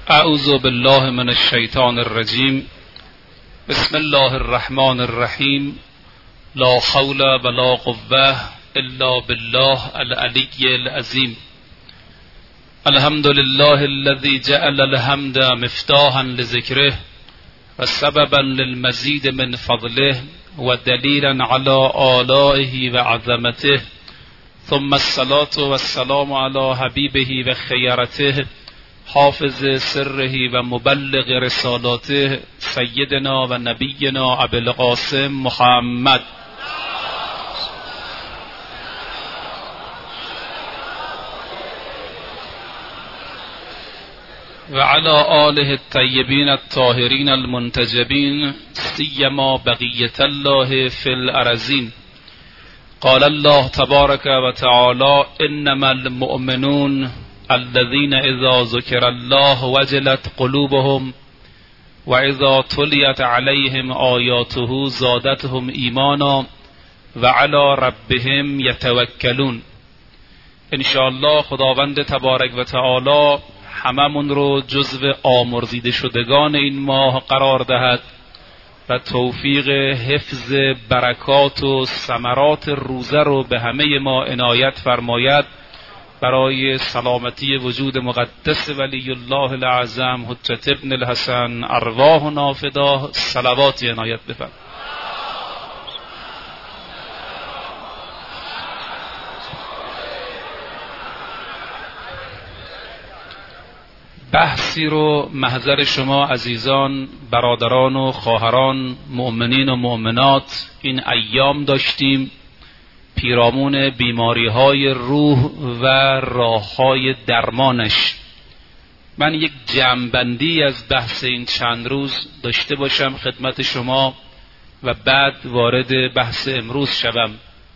اعوذ بالله من الشیطان الرجیم. بسم الله الرحمن الرحیم. لا حول ولا قوة الا بالله العلی العظیم. الحمد لله الذي جعل الحمد مفتاحا لذكره وسببا للمزيد من فضله ودليلا على آلائه وعظمته، ثم الصلاة والسلام على حبيبه وخيرته حافظ سره و مبلغ رسالاته سیدنا و نبینا ابی القاسم محمد و علی آله الطیبین الطاهرین المنتجبین سیما بقیة الله فی الارضین. قال الله تبارک و تعالی انما المؤمنون الذين اذا ذكر الله وجلت قلوبهم واذا تليت عليهم آياته زادتهم ایمانا وعلى ربهم يتوكلون. ان شاء الله خداوند تبارک و تعالی هممون رو جزو آمرزیده شدگان این ماه قرار دهد و توفیق حفظ برکات و ثمرات روزه رو به همه ما عنایت فرماید. برای سلامتی وجود مقدس ولی الله الاعظم حجت ابن الحسن ارواحنا فداه صلوات عنایت بفرمایید. بحثی رو محضر شما عزیزان، برادران و خواهران، مؤمنین و مؤمنات این ایام داشتیم، پیرامون بیماری‌های روح و راه‌های درمانش. من یک جمع‌بندی از بحث این چند روز داشته باشم خدمت شما و بعد وارد بحث امروز شوم.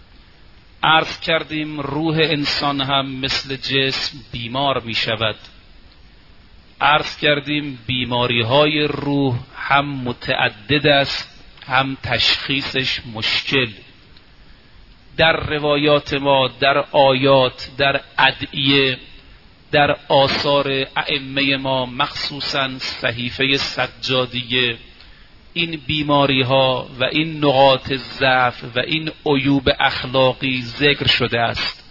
عرض کردیم روح انسان هم مثل جسم بیمار می شود. عرض کردیم بیماری‌های روح هم متعدد است، هم تشخیصش مشکل. در روایات ما، در آیات، در ادعیه، در آثار ائمه ما، مخصوصاً صحیفه سجادیه، این بیماری ها و این نقاط ضعف و این عیوب اخلاقی ذکر شده است.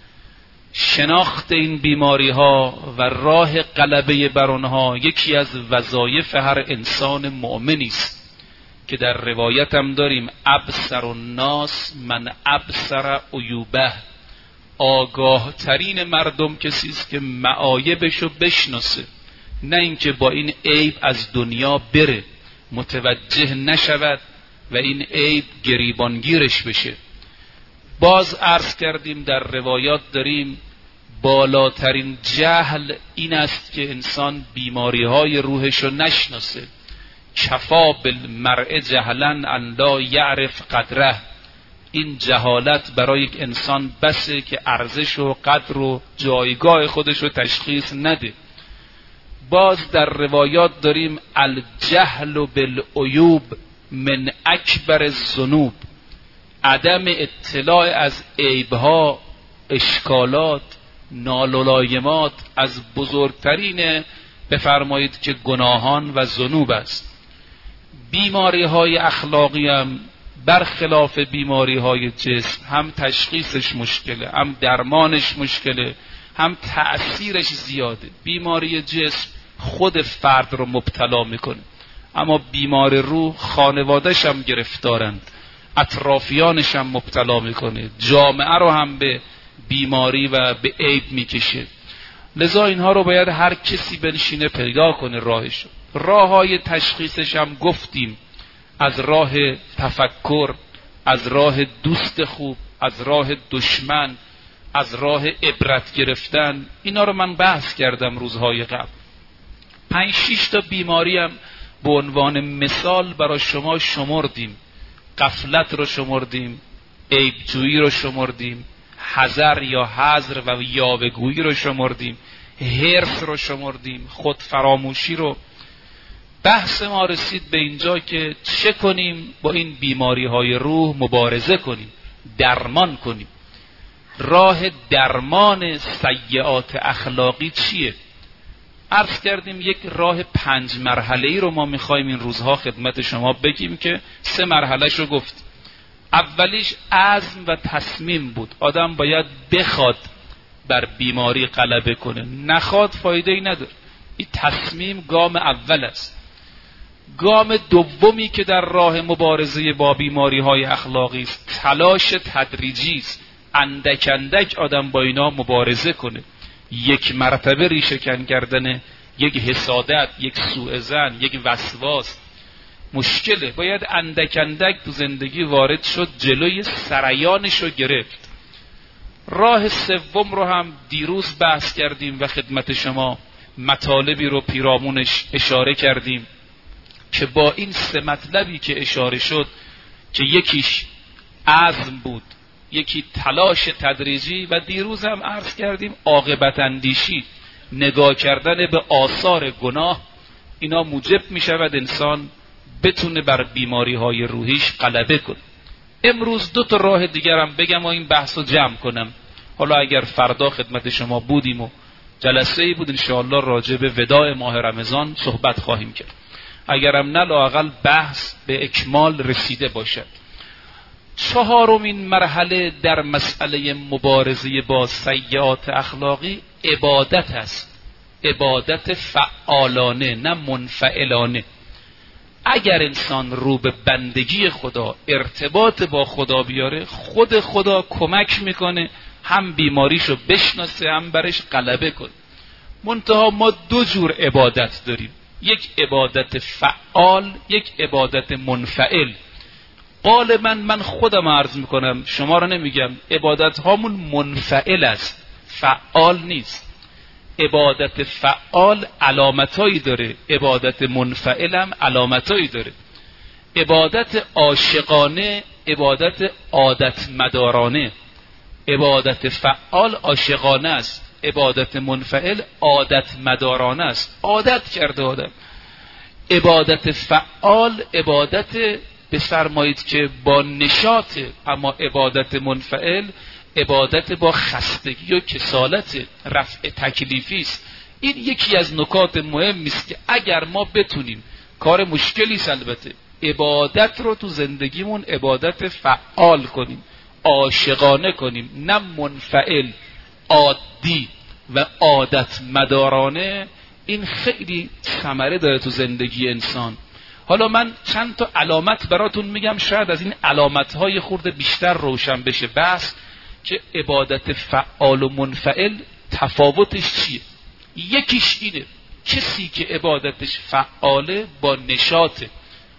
شناخت این بیماری ها و راه غلبه بر آنها یکی از وظایف هر انسان مؤمنی است که در روایت هم داریم ابصر الناس من ابصر عیوبه. آگاه ترین مردم کسی است که معایبشو بشناسه، نه اینکه با این عیب از دنیا بره، متوجه نشود و این عیب گریبانگیرش بشه. باز عرض کردیم در روایات داریم بالاترین جهل این است که انسان بیماری‌های روحشو نشناسه. کفا بالمرء جهلا ان لا یعرف قدره. این جهالت برای یک انسان بسه که ارزش و قدر و جایگاه خودش رو تشخیص نده. باز در روایات داریم الجهل بالعیوب من اکبر الذنوب. عدم اطلاع از عیبها، اشکالات، نالولایمات از بزرگترین بفرمایید که گناهان و ذنوب است. بیماری های اخلاقی هم برخلاف بیماری های جسم هم تشخیصش مشکله، هم درمانش مشکله، هم تأثیرش زیاده. بیماری جسم خود فرد رو مبتلا میکنه، اما بیمار روح خانوادهش هم گرفتارند، اطرافیانش هم مبتلا میکنه، جامعه رو هم به بیماری و به عیب میکشه. لذا اینها رو باید هر کسی بنشینه پیدا کنه راهشو. راه های تشخیصش هم گفتیم، از راه تفکر، از راه دوست خوب، از راه دشمن، از راه عبرت گرفتن. اینا رو من بحث کردم روزهای قبل. 5-6 تا بیماری هم به عنوان مثال برای شما شمردیم. غفلت رو شمردیم، عیبجویی رو شمردیم، حذر یا حذر و یاوه‌گویی رو شمردیم، حرص رو شمردیم، خودفراموشی رو. بحث ما رسید به اینجا که چه کنیم با این بیماری های روح مبارزه کنیم، درمان کنیم. راه درمان سیئات اخلاقی چیه؟ عرض کردیم یک راه 5 مرحله‌ای رو ما می‌خوایم این روزها خدمت شما بگیم که 3 مرحله‌اش رو گفت. اولیش عزم و تصمیم بود. آدم باید بخواد بر بیماری غلبه کنه، نخواد فایده‌ای نداره. این تصمیم گام اول است. گام دومی که در راه مبارزه با بیماری‌های اخلاقی است، تلاش تدریجی است. اندک اندک آدم با اینا مبارزه کنه. یک مرتبه ریشه کن کردن یک حسادت، یک سوء ظن، یک وسواس مشکله. باید اندک اندک تو زندگی وارد شد، جلوی سریانش رو گرفت. راه سوم رو هم دیروز بحث کردیم و خدمت شما مطالبی رو پیرامونش اشاره کردیم که با این 3 مطلبی که اشاره شد که یکیش عزم بود، یکی تلاش تدریجی و دیروز هم عرض کردیم عاقبت اندیشی، نگاه کردن به آثار گناه، اینا موجب می شود انسان بتونه بر بیماری های روحیش غلبه کنه. امروز 2 راه دیگرم بگم و این بحث رو جمع کنم. حالا اگر فردا خدمت شما بودیم و جلسه ای بود انشاءالله راجع به وداع ماه رمضان صحبت خواهیم کرد، اگرم نه لااقل بحث به اکمال رسیده باشد. 4مین مرحله در مسئله مبارزه با سیئات اخلاقی عبادت است. عبادت فعالانه نه منفعلانه. اگر انسان رو به بندگی خدا، ارتباط با خدا بیاره، خود خدا کمک میکنه هم بیماریشو بشناسه هم برش غلبه کنه. منتها ما 2 جور عبادت داریم، یک عبادت فعال، یک عبادت منفعل. غالبا من خودم عرض میکنم، شما رو نمیگم، عبادت هامون منفعل است، فعال نیست. عبادت فعال علامتایی داره، عبادت منفعل هم علامتایی داره. عبادت عاشقانه، عبادت عادت مدارانه. عبادت فعال عاشقانه است، عبادت منفعل عادت مدارانه است، عادت کرده آدم. عبادت فعال عبادت بفرمایید که با نشاط، اما عبادت منفعل عبادت با خستگی و کسالت، رفع تکلیفی است. این یکی از نکات مهمی است که اگر ما بتونیم، کار مشکلی است البته، عبادت رو تو زندگیمون عبادت فعال کنیم، عاشقانه کنیم، نه منفعل، عادی و عادت مدارانه، این خیلی ثمره داره تو زندگی انسان. حالا من چند تا علامت براتون میگم، شاید از این علامت‌های خورده بیشتر روشن بشه بحث که عبادت فعال و منفعل تفاوتش چیه. یکیش اینه، کسی که عبادتش فعاله با نشاطه،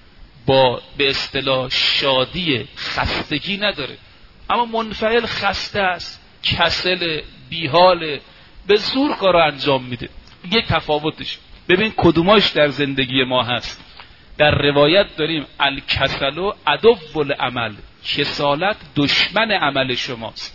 با به اصطلاح شادی، خستگی نداره، اما منفعل خسته است، کسل، بیحاله، به زور کارو انجام میده. یک تفاوتش. ببین کدوماش در زندگی ما هست. در روایت داریم الکسل عدو العمل، کسالت دشمن عمل شماست.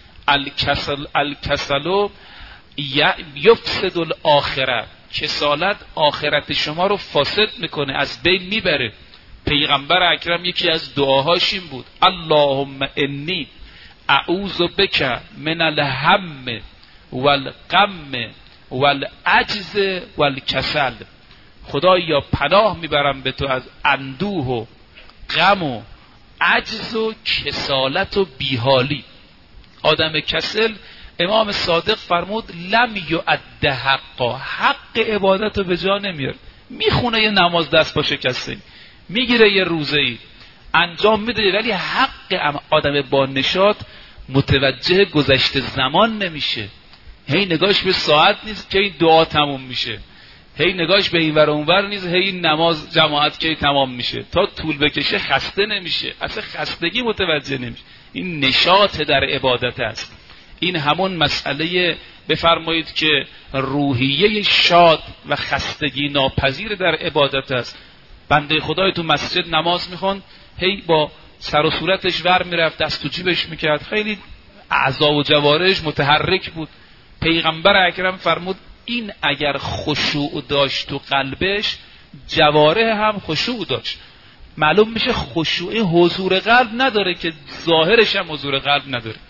الکسل یفسد الاخره، کسالت آخرت شما رو فاسد میکنه، از بین میبره. پیغمبر اکرم یکی از دعاهاش این بود، اللهم انی اعوذ بک من الهم والغم والعجز والکسل. خدایا پناه میبرم به تو از اندوه و غم و عجز و کسالت و بیحالی. آدم کسل، امام صادق فرمود لم یؤد حقا، حق عبادت رو به جا نمیاره. میخونه یه نماز دست با شکسته، میگیره یه روزه‌ای انجام میده، ولی حق آدم با نشاط متوجه گذشته زمان نمیشه. هی نگاش به ساعت نیست که این دعا تموم میشه، هی نگاش به این ور اون ور نیست هی این نماز جماعت که تمام میشه. تا طول بکشه خسته نمیشه، اصلا خستگی متوجه نمیشه. این نشاط در عبادت است. این همون مسئله بفرمایید که روحیه شاد و خستگی ناپذیر در عبادت است. بنده خدای تو مسجد نماز میخوان، هی با سر و صورتش ور میرفت، دست تو جیبش میکرد، خیلی اعضا و جوارحش متحرک بود. پیغمبر اکرم فرمود این اگر خشوع داشت تو قلبش، جوارح هم خشوع داشت. معلوم میشه خشوع حضور قلب نداره که ظاهرش هم حضور قلب نداره.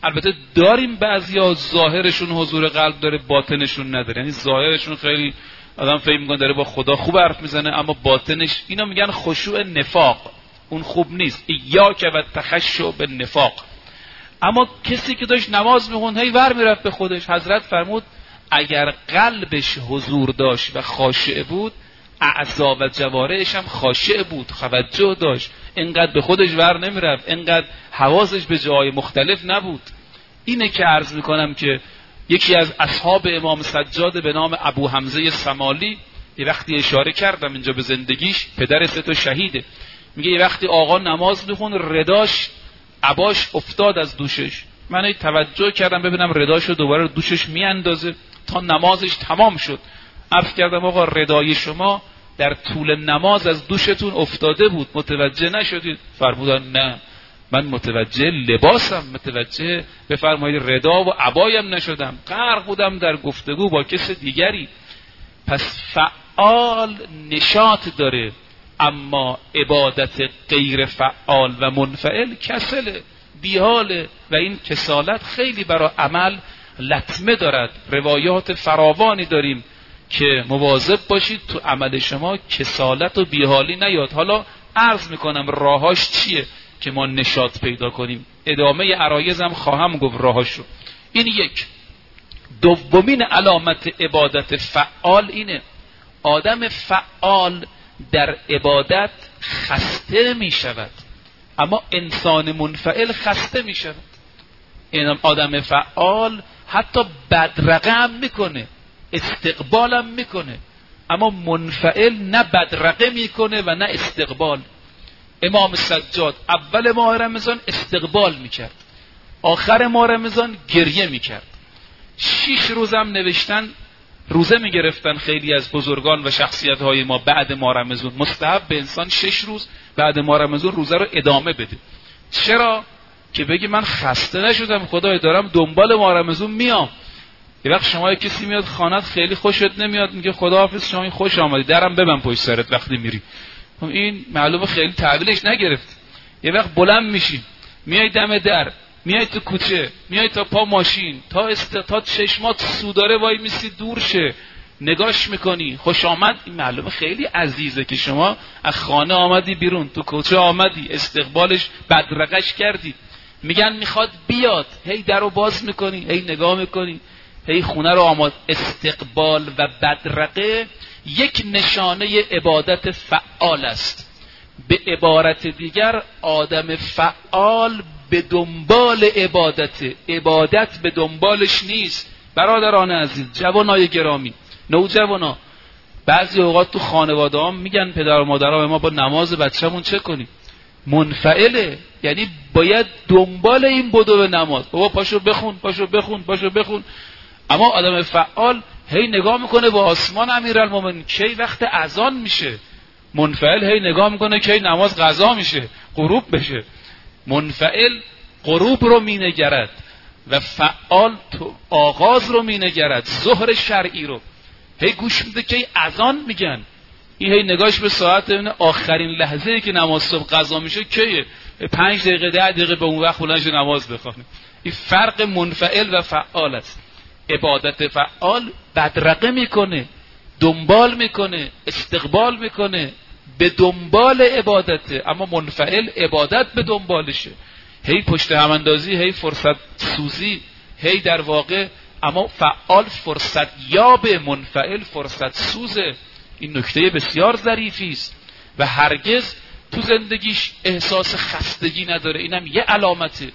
البته داریم بعضیا ظاهرشون حضور قلب داره، باطنشون نداره. یعنی ظاهرشون خیلی آدم فکر میکنه داره با خدا خوب حرف میزنه، اما باطنش، اینا میگن خشوع نفاق، اون خوب نیست. ایاک و تخشع بالنفاق. اما کسی که داشت نماز میخوند هی ور میرفت به خودش، حضرت فرمود اگر قلبش حضور داشت و خاشع بود، اعضا و جوارحش هم خاشع بود، توجه داشت، اینقدر به خودش ور نمیرفت، اینقدر حواسش به جای مختلف نبود. اینه که عرض میکنم که یکی از اصحاب امام سجاد به نام ابو حمزه سمالی، یه وقتی اشاره کردم اینجا به زندگیش، پدر 3 تا شهیده، میگه یه وقتی آقا نماز میخون رداش عباش افتاد از دوشش، من توجه کردم ببینم رداشو دوباره دوشش میاندازه تا نمازش تمام شد. عرض کردم آقا ردای شما در طول نماز از دوشتون افتاده بود، متوجه نشدید؟ فرمودن نه، من متوجه لباسم، متوجه بفرمایید ردا و عبایم نشدم، غرق بودم در گفتگو با کس دیگری. پس فعال نشاط داره، اما عبادت غیر فعال و منفعل کسله، بیحاله، و این کسالت خیلی برای عمل لطمه دارد. روایات فراوانی داریم که مواظب باشید تو عمل شما کسالت و بیحالی نیاد. حالا عرض میکنم راهاش چیه که ما نشاط پیدا کنیم، ادامه عرایزم خواهم گفت راهاشو. این یک. دومین علامت عبادت فعال اینه، آدم فعال در عبادت خسته می شود، اما انسان منفعل خسته می شود. این آدم فعال حتی بدرقه هم میکنه، استقبال هم میکنه، اما منفعل نه بدرقه میکنه و نه استقبال. امام سجاد اول ماه رمضان استقبال میکرد، آخر ماه رمضان گریه میکرد. 6 روزم نوشتن روزه میگرفتن خیلی از بزرگان و شخصیت های ما بعد ماه رمضان. مستحب به انسان 6 روز بعد ماه رمضان روزه رو ادامه بده. چرا؟ که بگی من خسته نشدم، خدای دارم دنبال ماه رمضان میام. یه وقت شما کسی میاد خانت خیلی خوشت نمیاد، میگه خداحافظ شما خوش آمدی، درم ببند پشت سرت وقتی میری. این معلومه خیلی تحویلش نگرفت. یه وقت بلند میشی، میای دم در، میای تو کوچه، میای تا پا ماشین، تا چشمات سوداره وای میسی دور شه، نگاش میکنی، خوش آمد. این معلومه خیلی عزیزه که شما از خانه آمدی بیرون، تو کوچه آمدی، استقبالش بدرقش کردی. میگن میخواد بیاد، هی درو باز میکنی، هی نگاه میکنی، هی خونه رو آماد. استقبال و بدرقه یک نشانه عبادت فعال است. به عبارت دیگر آدم فعال به دنبال عبادت به دنبالش نیست. برادران عزیز، جوانای گرامی، نوجوانا، بعضی اوقات تو خانواده هم میگن پدر و مادرها ما با نماز بچه‌مون چه کنیم؟ منفعله، یعنی باید دنبال این بدو به نماز، بابا پاشو بخون، پاشو بخون، پاشو بخون. اما آدم فعال هی نگاه میکنه با آسمان امیرالمومنین کی وقت اذان میشه. منفعل هی نگاه میکنه کی نماز قضا میشه، غروب بشه. منفعل غروب رو مینگرد و فعال تو آغاز رو مینگرد، ظهر شرعی رو. هی گوش میده که اذان میگن، این هی نگاش به ساعت ببینه آخرین لحظه‌ای که نماز صبح قضا میشه کیه، 5 دقیقه 10 دقیقه به اون وقت بلند نماز بخونه. این فرق منفعل و فعال است. عبادت فعال بدرقه میکنه، دنبال میکنه، استقبال میکنه، به دنبال عبادته. اما منفعل عبادت به دنبالشه، هی پشت هم اندازی، هی فرصت سوزی، هی در واقع. اما فعال فرصت یاب، منفعل فرصت سوزه. این نکته بسیار ظریفی است و هرگز تو زندگیش احساس خستگی نداره. اینم یه علامته.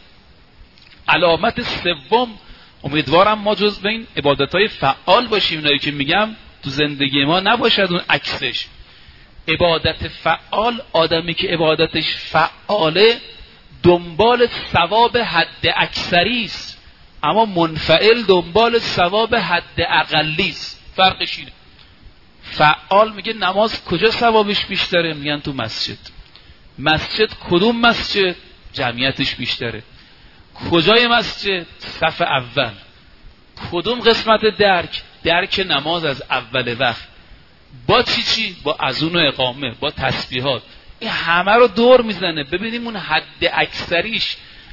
علامت سوم، امیدوارم ما جزو این عبادتهای فعال باشیم، اینایی که میگم تو زندگی ما نباشد اون عکسش. عبادت فعال، آدمی که عبادتش فعاله دنبال ثواب حد اکثری است، اما منفعل دنبال ثواب حد اقلی است. فرقش اینه. فعال میگه نماز کجا ثوابش بیشتره؟ میگن تو مسجد. مسجد کدوم مسجد؟ جمعیتش بیشتره. کجای مسجد؟ صف اول. کدوم قسمت درک نماز از اول وقت. با چی؟ با اذان و اقامه، با تسبیحات. این همه رو دور میزنه. ببینیم اون حد اکثریش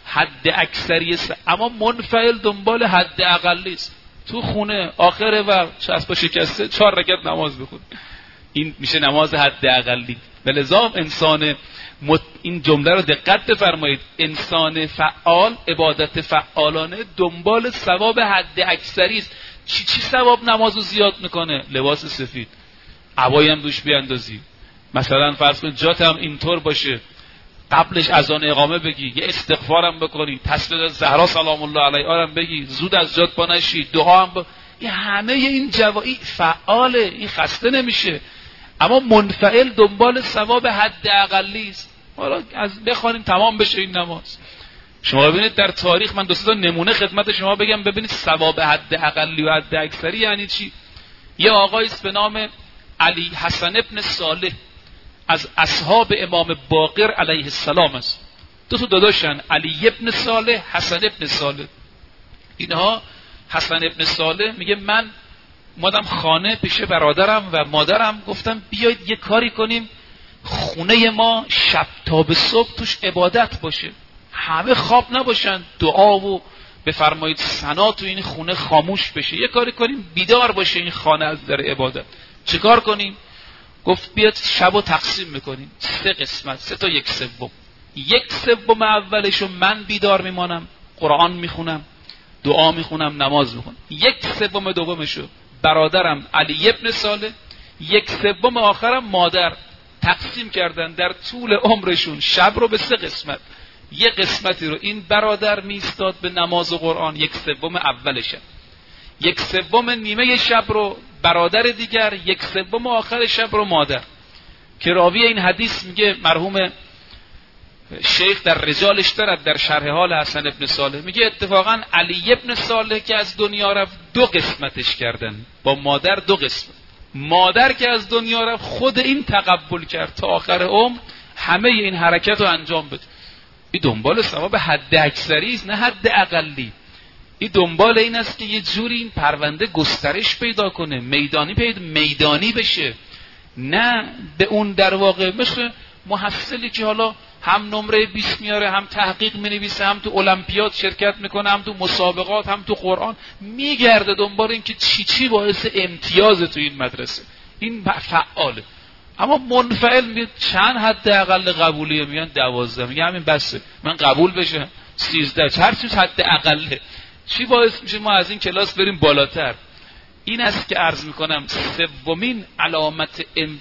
حد اکثری اما منفعل دنبال حد اقلی است. تو خونه آخر وقت چسب شکسته 4 رکعت نماز بخون، این میشه نماز حد اقلی. ولذا انسان این جمله رو دقت بفرمایید، انسان فعال، عبادت فعالانه دنبال ثواب حد اکثری است. چی ثواب نمازو زیاد میکنه؟ لباس سفید، عبایی هم دوش بیاندازی، مثلا فرض کن جات هم اینطور باشه، قبلش اذان اقامه بگی، یه استغفارم بکنی، تسبیح زهرا سلام الله علیها هم بگی، زود از جات پا نشی، دعا هم این همه این جوایی فعاله، این خسته نمیشه. اما منفعل دنبال ثواب حد اقلی است. حالا از بخوانیم تمام بشه این نماز. شما ببینید در تاریخ، من 2 تا نمونه خدمت شما بگم ببینید ثواب حد اقلی و حد اکثری یعنی چی. یه آقایی است به نام علی حسن ابن صالح، از اصحاب امام باقر علیه السلام است. 2 تا داداشن، علی ابن صالح، حسن ابن صالح. اینها حسن ابن صالح میگه من اومدم خانه پیش برادرم و مادرم، گفتم بیایید یه کاری کنیم خونه ما شب تا به صبح توش عبادت باشه، همه خواب نباشن، دعا و بفرمایید ثنا تو این خونه خاموش بشه، یه کاری کنیم بیدار باشه این خانه از در عبادت. چه کار کنیم؟ گفت بیاد شبو تقسیم میکنیم 3 قسمت، 3 تا 1/3. 1/3 اولشو من بیدار میمانم، قرآن میخونم، دعا میخونم، نماز میخونم. 1/3 دومشو برادرم علی ابن صالح، 1/3 آخرم مادر تقسیم کردن در طول عمرشون شب رو به 3 قسمت. 1 قسمتی رو این برادر میستاد به نماز و قرآن، 1/3 اولشه. 1/3 نیمه شب رو برادر دیگر، 1/3 آخر شب رو مادر. که راوی این حدیث میگه، مرحوم شیخ در رجالش دارد در شرح حال حسن ابن صالح، میگه اتفاقا علی ابن صالح که از دنیا رفت 2 قسمتش کردن، با مادر 2 قسمت. مادر که از دنیا رفت خود این تقبل کرد تا آخر عمر همه این حرکت رو انجام بده. این دنبال ثواب حد اکثری است، نه حد اقلی. این دنبال این است که یه جوری این پرونده گسترش پیدا کنه، میدانی بشه، نه به اون در واقع مثل محصلی که حالا هم نمره 20 میاره، هم تحقیق مینویسه، هم تو المپیاد شرکت میکنه، هم تو مسابقات، هم تو قرآن میگرده دنبال این که چی باعث امتیاز تو این مدرسه. این فعاله. اما منفعل میگه چند حد اقل قبولیه؟ میگن 12. میگه همین بسه، من قبول بشم 13. هر چیز حد اقله. چی باعث میشه ما از این کلاس بریم بالاتر؟ این است که عرض میکنم 3مین علامت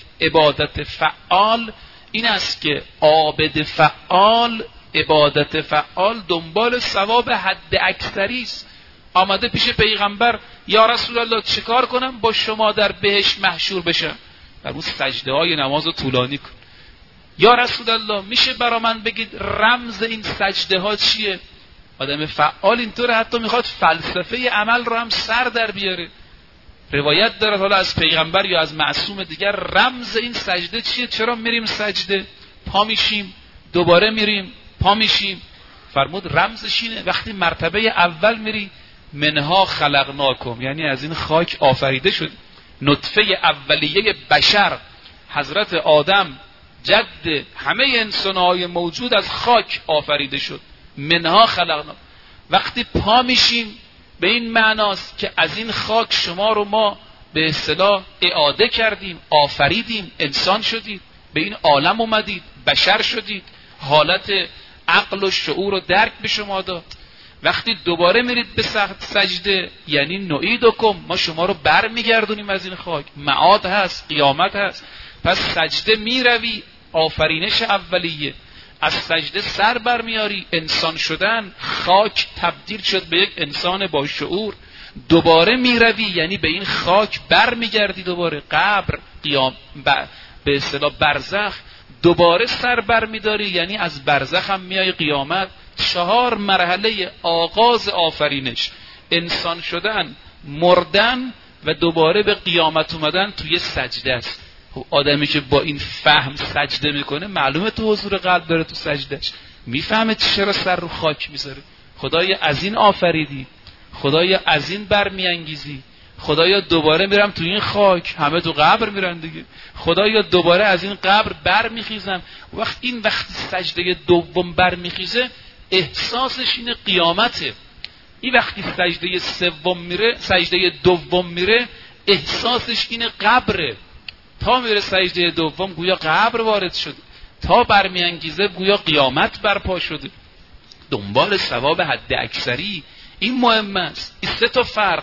عبادت فعال این است که عابد فعال، عبادت فعال دنبال ثواب حد اکثری است. آمده پیش پیغمبر، یا رسول الله چیکار کنم با شما در بهشت محشور بشم؟ در اون سجده های نماز رو طولانی کن. یا رسول الله میشه برا من بگید رمز این سجده ها چیه؟ آدم فعال اینطوره، حتی میخواد فلسفه عمل رو هم سر در بیاره. روایت داره حالا از پیغمبر یا از معصوم دیگر، رمز این سجده چیه؟ چرا میریم سجده؟ پا میشیم، دوباره میریم، پا میشیم. فرمود رمزش اینه وقتی مرتبه اول میری، منها خلقناکم، یعنی از این خاک آفریده شد. نطفه اولیه بشر حضرت آدم جد همه انسانهای موجود از خاک آفریده شد. منها خلقناکم. وقتی پا میشیم به این معناست که از این خاک شما رو ما به اصطلاح اعاده کردیم، آفریدیم، انسان شدید، به این عالم اومدید، بشر شدید، حالت عقل و شعور و درک به شما داد. وقتی دوباره میرید به سجده یعنی نعیدکم، ما شما رو بر میگردونیم از این خاک، معاد هست، قیامت هست. پس سجده میروی، آفرینش اولیه، از سجده سر برمیاری، انسان شدن، خاک تبدیل شد به یک انسان با شعور. دوباره میروی یعنی به این خاک برمیگردی، دوباره قبر، قیام، به اصطلاح برزخ، دوباره سر برمیداری یعنی از برزخ هم میای قیامت. 4 مرحله آغاز آفرینش، انسان شدن، مردن و دوباره به قیامت اومدن توی سجده است. آدمی که با این فهم سجده میکنه معلومه تو حضور قلب داره، تو سجدهش میفهمه چرا سر رو خاک میذاره. خدایا از این آفریدی، خدایا از این برمیانگیزی، خدایا دوباره میرم تو این خاک، همه تو قبر میرن دیگه، خدایا دوباره از این قبر برمیخیزم. وقتی سجده دوم برمیخیزه احساسش اینه قیامته. این وقتی سجده دوم میره احساسش اینه قبره. تا میره سجده دوم گویا قبر وارد شده، تا برمیانگیزه گویا قیامت برپا شده. دنبال ثواب حد اکثری. این مهم است. این سه تا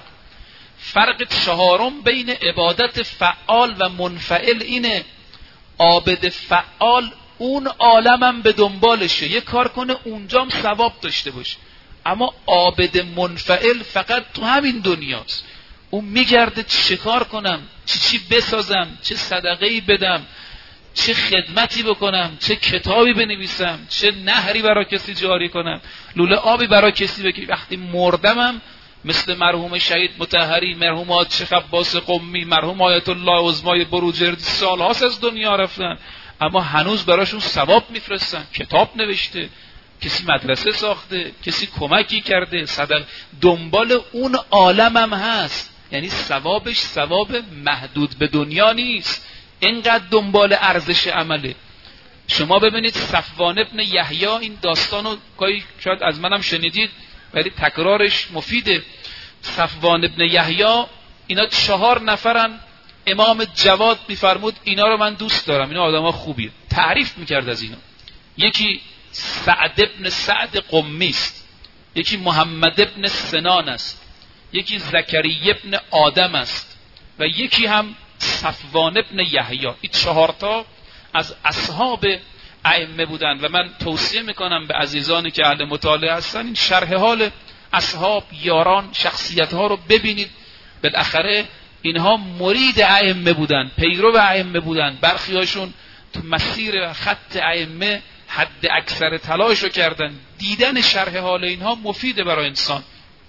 فرق چهارم بین عبادت فعال و منفعل اینه. عابد فعال اون عالمم به دنبالشه، یه کار کنه اونجام ثواب داشته باشه. اما عابد منفعل فقط تو همین دنیاست. اون میگرده چه کار کنم، چی بسازم، چه صدقه‌ای بدم، چه خدمتی بکنم، چه کتابی بنویسم، چه نهری برای کسی جاری کنم، لوله آبی برای کسی بگیرم. وقتی مردمم مثل مرحوم شهید مطهری، مرحوم آتش عباس قمی، مرحوم آیت الله عظمای بروجردی سالهاست از دنیا رفتن، اما هنوز براشون ثواب میفرستن. کتاب نوشته، کسی مدرسه ساخته، کسی کمکی کرده، صدق. دنبال اون عالمم هست. یعنی ثوابش ثواب محدود به دنیا نیست، اینقدر دنبال ارزش عمله. شما ببینید صفوان ابن یحیی، این داستانو گاهی شاید از منم شنیدید ولی تکرارش مفیده. صفوان ابن یحیی اینا 4 نفرن. امام جواد میفرمود اینا رو من دوست دارم، اینا آدم‌ها خوبیه. تعریف میکرد از اینا. یکی سعد ابن سعد قمی است، یکی محمد ابن سنان است، یکی زکریه ابن آدم است و یکی هم صفوان ابن یحیی. این 4 تا از اصحاب ائمه بودن و من توصیه میکنم به عزیزانی که اهل مطالعه هستن این شرح حال اصحاب، یاران، شخصیت ها رو ببینید. بالاخره اینها مرید ائمه بودن، پیرو ائمه بودن. برخی هاشون تو مسیر خط ائمه حد اکثر تلاش رو کردن. دیدن شرح حال اینها مفیده برای انسان.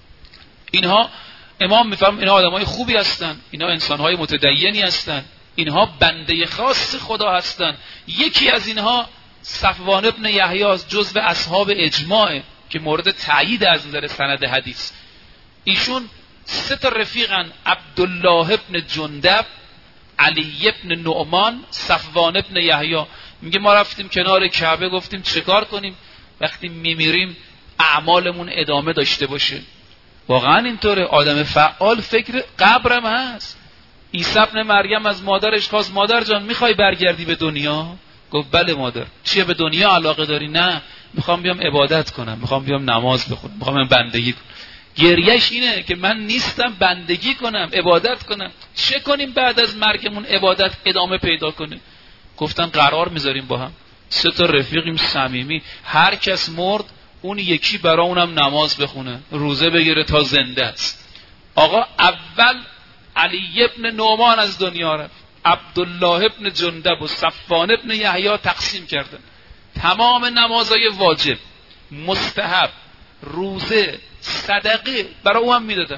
اینها امام میفهم اینها آدمای خوبی هستن، اینها انسانهای متدینی هستن، اینها بنده خاص خدا هستن. یکی از اینها صفوان ابن یحیی جزو اصحاب اجماع که مورد تایید از نظر سند حدیث. ایشون 3 تا رفیقن: عبدالله ابن جندب، علی ابن نعمان، صفوان ابن یحیی. میگه ما رفتیم کنار کعبه گفتیم چه کار کنیم وقتی میمیریم اعمالمون ادامه داشته باشه. واقعا اینطوره. آدم فعال فکر قبرم هست. عیسی ابن مریم از مادرش خواست مادر جان میخوای برگردی به دنیا؟ گفت بله مادر. چیه به دنیا علاقه داری؟ نه، میخوام بیام عبادت کنم، میخوام بیام نماز بخونم، میخوام بندگی کنم. گریهش اینه که من نیستم بندگی کنم، عبادت کنم. چه کنیم بعد از مرگمون عبادت ادامه پیدا کنه؟ گفتن قرار میذاریم با هم 3 تا رفیقیم صمیمی، هر کس مرد اون یکی برای اونم نماز بخونه، روزه بگیره تا زنده است. آقا اول علی ابن نعمان از دنیا رفت، عبدالله ابن جندب و صفوان ابن یحیی تقسیم کردن تمام نمازهای واجب، مستحب، روزه، صدقه برای او هم میدادن.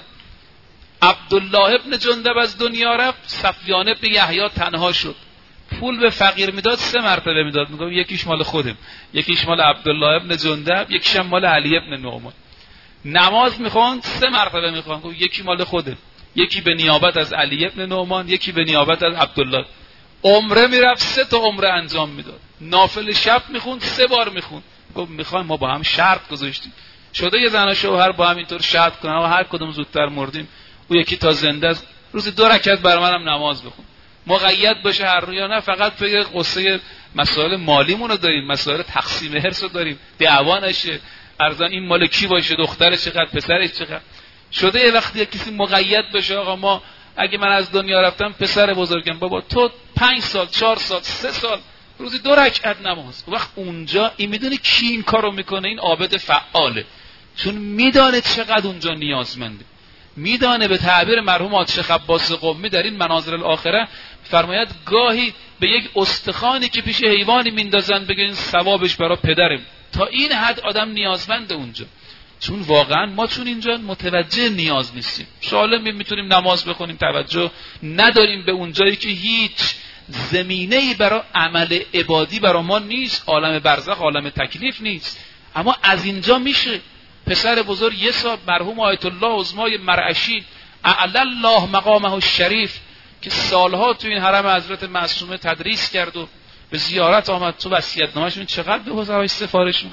عبدالله ابن جندب از دنیا رفت، صفوان ابن یحیی تنها شد. پول به فقیر میداد 3 مرتبه میداد. میگم یکیش مال خودم، یکیش مال عبدالله ابن جندب، یکیش هم مال علی ابن نعمان. نماز میخوان 3 مرتبه میخوان. یکی مال خودم، یکی به نیابت از علی ابن نعمان، یکی به نیابت از عبدالله. عمره میرفت 3 تا عمره انجام میداد. نافل شب میخوند 3 بار میخوند. گفت میخوایم ما با هم شرط گذاشتیم شده یه زن و شوهر با هم اینطور شرط کنن و هر کدوم زودتر مردیم او یکی تا زنده است روزی 2 رکعت برای منم نماز بخون. مقید باشه هر روز یا نه، فقط فکر قصه مسائل مالیمون رو داریم، مسائل تقسیم ارث رو داریم، دعوا نشه، ارزان این مال کی باشه، دخترش چقدر، پسرش چقدر. شده یه وقتی کسی مقید بشه آقا ما اگه من از دنیا رفتم پسر بزرگم بابا تو 5 سال 4 سال 3 سال روزی 2 رکعت نماز. وقت اونجا این میدونه کی این کارو میکنه، این عابد فعاله، چون میدانه چقدر اونجا نیازمنده. میدانه به تعبیر مرحوم آتش عباس قمی در این مناظر الاخره فرماید گاهی به یک استخوانی که پیش حیوانی میندازن بگن ثوابش برای پدرم. تا این حد آدم نیازمنده اونجا، چون واقعا ما چون اینجا متوجه نیاز نیستیم. سالم میتونیم نماز بخونیم، توجه نداریم به اونجایی که هیچ زمینه‌ای برای عمل عبادی برای ما نیست. عالم برزخ عالم تکلیف نیست، اما از اینجا میشه. پسر بزرگ 1 سال مرحوم آیت الله عظمای مرعشی اعلی الله مقامه الشریف که سالها تو این حرم حضرت معصومه تدریس کرد و به زیارت آمد، تو وصیت‌نامه‌شون چقدر به حضرای سفارش میکنه.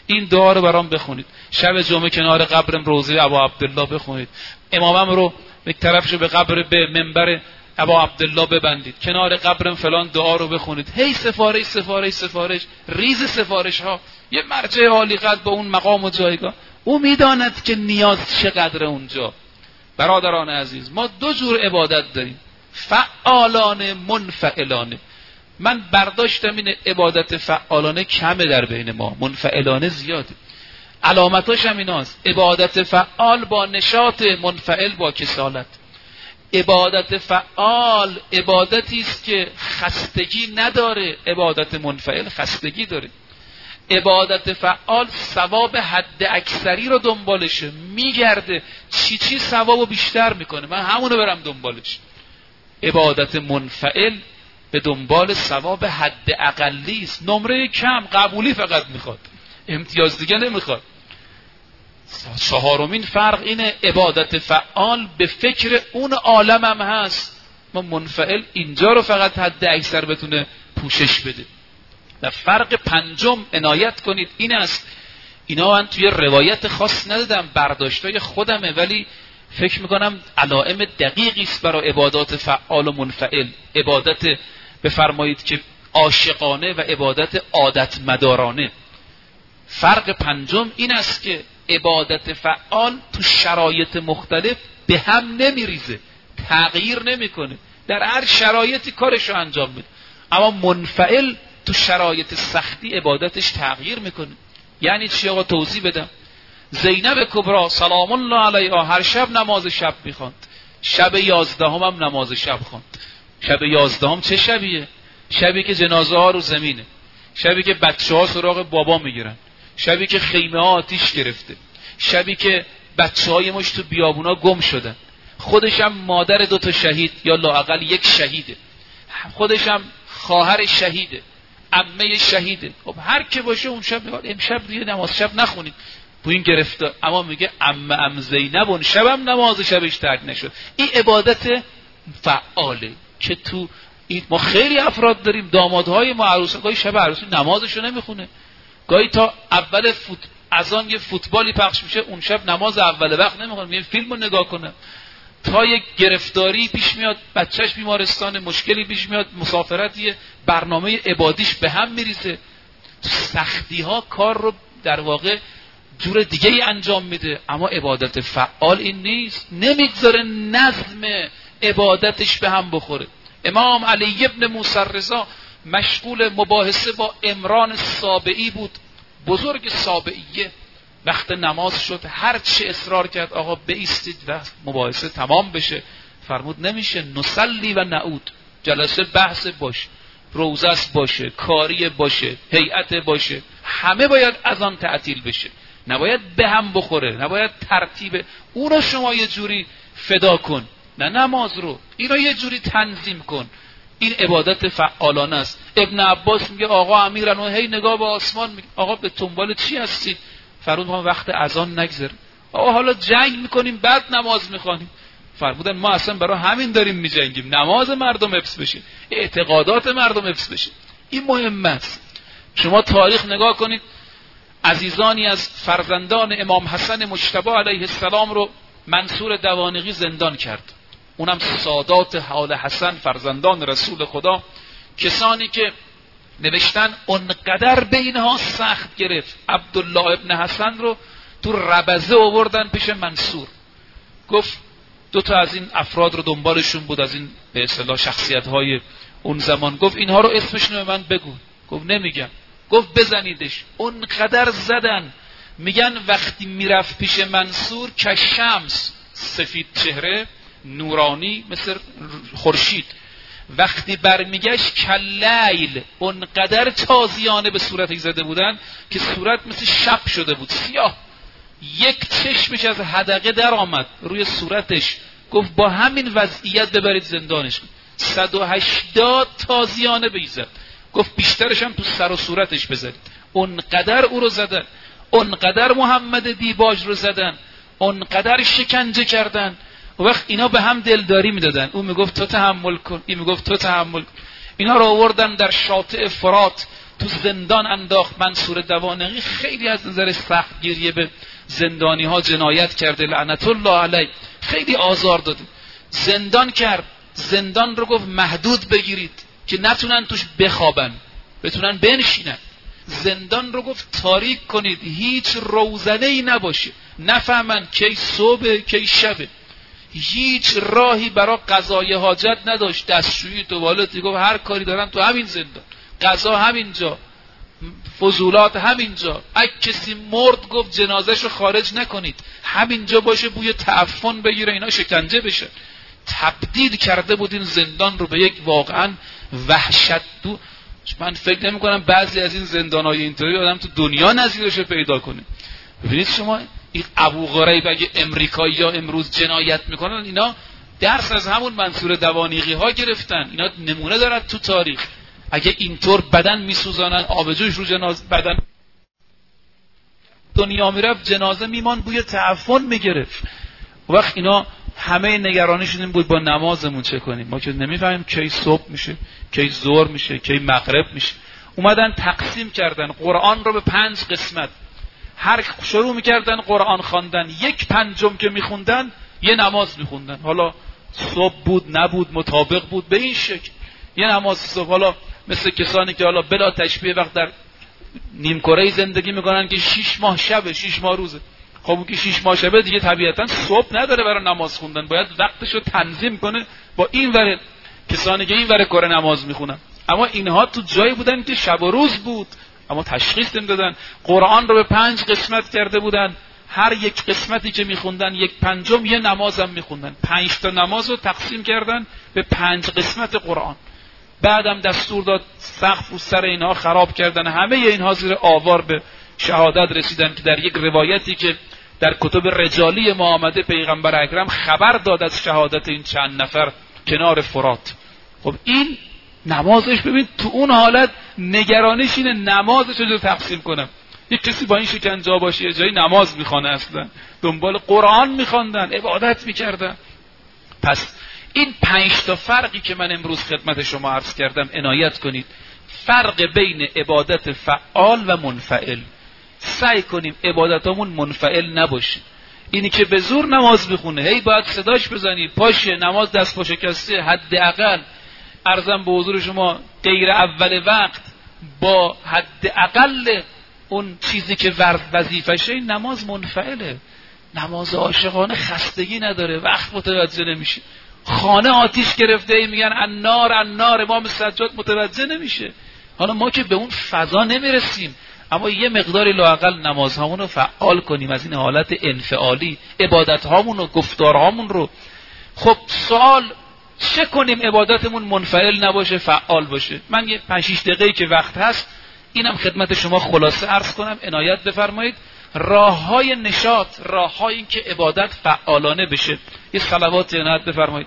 این دعا رو برام بخونید. شب جمعه کنار قبرم روضه ابا عبدالله بخونید. امامم رو یک طرفشو به قبر به منبر ابا عبدالله ببندید. کنار قبرم فلان دعا رو بخونید. هی سفارش سفارش سفارش، ریز سفارش ها. یه مرجع عالی قدر با اون مقام و جایگاه، او میداند که نیاز چقدر اونجا. برادران عزیز، ما دو جور عبادت داریم، فعالانه، منفعلانه. من برداشتم این عبادت فعالانه کمه در بین ما، منفعلانه زیاده. علامتاش هم ایناست: عبادت فعال با نشاط، منفعل با کسالت. عبادت فعال عبادتی است که خستگی نداره، عبادت منفعل خستگی داره. عبادت فعال ثواب حد اکثری رو دنبالشه، میگرده چی ثوابو بیشتر میکنه، من همونو برم دنبالش. عبادت منفعل به دنبال ثواب حد اقلی است، نمره کم، قبولی فقط میخواد، امتیاز دیگه نمیخواد. چهارمین فرق اینه: عبادت فعال به فکر اون عالم هم هست، ما منفعل اینجا رو فقط حد اکثر بتونه پوشش بده. و فرق پنجم عنایت کنید این است، اینا من توی روایت خاص ندادم، برداشتای خودمه، ولی فکر میکنم علائم دقیقی است برای عبادات فعال و منفعل. عبادت بفرمایید که عاشقانه و عبادت عادت مدارانه. فرق پنجم این است که عبادت فعال تو شرایط مختلف به هم نمیریزه، تغییر نمیکنه، در هر شرایطی کارشو انجام میده. اما منفعل تو شرایط سختی عبادتش تغییر میکنه. یعنی چی آقا؟ توضیح بدم. زینب کبرا سلام الله علیها هر شب نماز شب میخواند. شب 11 هم نماز شب خواند. شب 11 چه شبیه؟ شبی که جنازه ها رو زمینه، شبی که بچه ها سراغ بابا میگیرن، شبی که خیمه ها آتیش گرفته، شبی که بچه های مش تو بیابونا گم شدن، خودشم مادر 2 شهید یا لااقل 1 شهیده، خودشم خواهر شهیده، عمه شهیده. خب هر که باشه اون شب میگه امشب دیگه نماز شب نخونید، تو این گرفته. اما میگه عمه زینب اون شبم نماز شبش ترک نشد. این عبادت فعاله که تو ما خیلی افراد داریم، دامادهای ما، عروسکای شب عروسی نمازشو نمیخونه، گاهی تا اول اذان یه فوتبالی پخش میشه اون شب نماز اول وقت نمیخونه، میگه فیلمو نگاه کنه. تا یک گرفتاری پیش میاد، بچهش بیمارستان، مشکلی پیش میاد، مسافرتی، برنامه عبادیش به هم میریزه. سختی ها کار رو در واقع جور دیگه ای انجام میده. اما عبادت فعال این نیست، نمیگذاره نظم عبادتش به هم بخوره. امام علی ابن موسی رضا مشغول مباحثه با عمران سابعی بود، بزرگ سابعیه. وقت نماز شد، هر چه اصرار کرد آقا بایستید و مباحثه تمام بشه، فرمود نمیشه، نصلی و نعود. جلسه بحث باشه، روزه باشه، کاری باشه، هیئت باشه، همه باید از آن تعطیل بشه، نباید به هم بخوره، نباید ترتیب اونو شما یه جوری فدا کن، نه نماز رو اینو یه جوری تنظیم کن. این عبادت فعالانه است. ابن عباس میگه آقا امیرن و هی نگاه به آسمان میگه آقا به دنبال چی هستید؟ فرمود ما وقت اذان نگذره. آقا حالا جنگ میکنیم بعد نماز میخوانیم. فرمودن ما اصلا برای همین داریم میجنگیم، نماز مردم حفظ بشه، اعتقادات مردم حفظ بشه. این مهم است. شما تاریخ نگاه کنید، عزیزانی از فرزندان امام حسن مجتبی علیه السلام رو منصور دوانقی زندان کرد. اونم سادات حال حسن، فرزندان رسول خدا، کسانی که نوشتن اونقدر به اینها سخت گرفت. عبدالله ابن حسن رو تو ربزه آوردن پیش منصور، گفت 2 از این افراد رو دنبالشون بود، از این به اصطلاح شخصیت های اون زمان، گفت اینها رو اسمشون به من بگو. گفت نمیگم. گفت بزنیدش. اونقدر زدن، میگن وقتی میرفت پیش منصور که شمس، سفید چهره، نورانی مثل خورشید، وقتی برمیگشت کلیل، اونقدر تازیانه به صورتش زده بودن که صورت مثل شب شده بود، سیاه. 1 چشمش از حدقه در آمد روی صورتش. گفت با همین وضعیت ببرید زندانش. 180 تازیانه بیزد. گفت بیشترش هم تو سر و صورتش بزنید. اونقدر او رو زدن، اونقدر محمد دیباج رو زدن، اونقدر شکنجه کردن. وقت اینا به هم دلداری میدادن، اون میگفت تو تحمل کن، این میگفت تو تحمل کن. اینا رو آوردن در شاطئ فرات تو زندان انداخت. منصور دوانقی خیلی از نظر سخت گریه به زندانی ها جنایت کرده لعنت الله علیه، خیلی آزار داده، زندان کرد. زندان رو گفت محدود بگیرید که نتونن توش بخوابن، بتونن بنشینن. زندان رو گفت تاریک کنید، هیچ روزنه‌ای نباشه، نفهمن کی صبح کی شبه. هیچ راهی برای قضای حاجت نداشت، دستشویی توالتی، گفت هر کاری دارن تو همین زندان، قضا همینجا، فضولات همینجا. اگه کسی مرد گفت جنازهشو خارج نکنید، همینجا باشه بوی تعفن بگیره، اینا شکنجه بشه. تبدیل کرده بود این زندان رو به یک واقعا وحشت. من فکر نمی کنم بعضی از این زندان‌های اینطوری آدم تو دنیا نظیرش پیدا کنه. ببینید شما این ابو غریب اگه امریکایی‌ها امروز جنایت میکنن، اینا درس از همون منصور دوانیقی ها گرفتن، اینا نمونه دارد تو تاریخ. اگه اینطور بدن میسوزانن، آبجوش رو جنازه بدن دنیا میرفت، جنازه میمان بوی تعفن میگرفت. وقت اینا همه نگرانیشون این بود با نمازمون چه کنیم، ما که نمیفهمیم کی صبح میشه، کی ظهر میشه، کی مغرب میشه. اومدن تقسیم کردن قرآن رو به 5 قسمت. هر شروع میکردن قرآن خواندن، 1/5 که میخوندن یه نماز میخوندن. حالا صبح بود نبود، مطابق بود، به این شکل یه نماز صبح. حالا مثل کسانی که حالا بلا تشبیه وقت در نیمکره زندگی میکنن که 6 ماه شبه 6 ماه روزه. خب اون که 6 ماه شبه دیگه طبیعتا صبح نداره برای نماز خوندن، باید وقتشو تنظیم کنه با این ور کسانی که این ور کره نماز میخونن. اما اینها تو جایی بودن که شب و روز بود، اما تشخیص نمیدادن. قرآن رو به 5 قسمت کرده بودن، هر یک قسمتی که میخوندن 1/5 یه نمازم میخوندن. 5 تا نماز رو تقسیم کردن به 5 قسمت قرآن. بعدم دستور داد سقف و سر اینها خراب کردن. همه اینها زیر آوار به شهادت رسیدن که در یک روایتی که در کتب رجالی ما آمده، پیغمبر اکرم خبر داد از شهادت این چند نفر کنار فرات. خب این نمازش، ببین تو اون حالت نگرانیش اینه نمازش رو تقسیم کنم. یک کسی با این شکنجا باشه یه جایی نماز میخوانه، اصلا دنبال قرآن میخواندن، عبادت میکردن. پس این 5 تا فرقی که من امروز خدمت شما عرض کردم عنایت کنید. فرق بین عبادت فعال و منفعل. سعی کنیم عبادتامون منفعل نباشه. اینی که به زور نماز بخونه، هی باید صداش بزنی، پاشه نماز دست پا شکسته، حداقل عرضم به حضور شما غیر اول وقت با حداقل اون چیزی که وظیفشه، این نماز منفعله. نماز عاشقانه خستگی نداره، وقت متوجه نمیشه. خانه آتیش گرفته میگن النار النار، امام سجاد متوجه نمیشه. حالا ما که به اون فضا نمیرسیم، اما یه مقداری لااقل نمازهامون رو فعال کنیم، از این حالت انفعالی عبادتهامون و گفتارهامون رو. خب سوال چه کنیم عبادتمون منفعل نباشه، فعال باشه؟ من یه 5-6 دقیقه‌ای که وقت هست اینم خدمت شما خلاصه عرض کنم، عنایت بفرمایید. راههای نشاط، راههای این که عبادت فعالانه بشه. یه صلوات عنایت بفرمایید.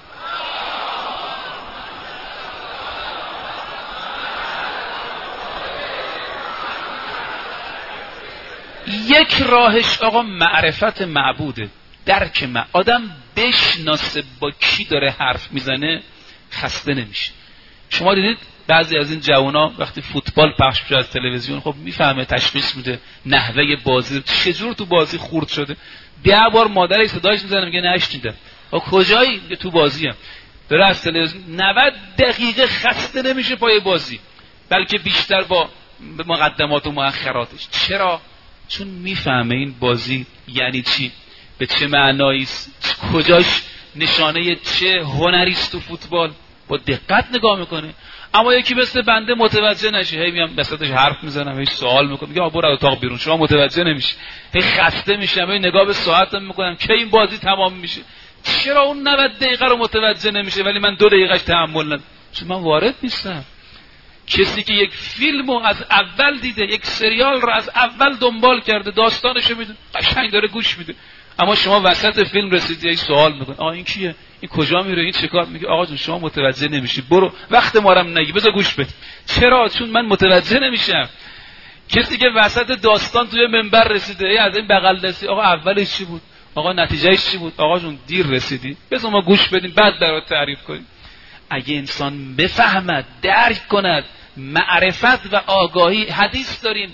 یک راهش آقا معرفت معبوده، درک آدم بشناسه با کی داره حرف میزنه، خسته نمیشه. شما دیدید بعضی از این جوونا وقتی فوتبال پخش میشه از تلویزیون، خب میفهمه، تشخیص میده نحوه بازی چجور تو بازی خورد شده. 10 بار مادرش صداش میزنه میگه نشنیدم. کجایی؟ میگه تو بازیم. داره از تلویزیون 90 دقیقه خسته نمیشه پای بازی، بلکه بیشتر با مقدمات و مؤخراتش. چرا؟ چون میفهمه این بازی یعنی چی، به چه معنایی است، کجاش نشانه چه هنری است تو فوتبال، با دقت نگاه میکنه. اما یکی مثل بنده متوجه نشه، هی میام وسطش حرف میزنم، هی سوال میکنم، میگه برو از اتاق بیرون، شما متوجه نمیشی، هی خسته میشم، هی نگاه به ساعتم میکنم که این بازی تمام میشه. چرا اون 90 دقیقه رو متوجه نمیشه ولی من 2 دقیقهش تحمل ندارم؟ چون من وارد نیستم. کسی که یک فیلمو از اول دیده، یک سریال رو از اول دنبال کرده، داستانشو میدونه، قشنگ داره گوش میده. اما شما وسط فیلم رسیدی یه سوال میکنه، آقا این کیه، این کجا میره، این چه کار میگه؟ آقا جون شما متوجه نمیشی، برو وقت ما رو نگی، بذار گوش بده. چرا؟ چون من متوجه نمیشم. کسی که وسط داستان توی منبر رسیده، از این بغل دستی، آقا اولش چی بود، آقا نتیجهش چی بود، آقا جون دیر رسیدی، بذار ما گوش بدیم بعد برات تعریف کنیم. اگه انسان بفهمد، درک کند معرفت و آگاهی. حدیث داریم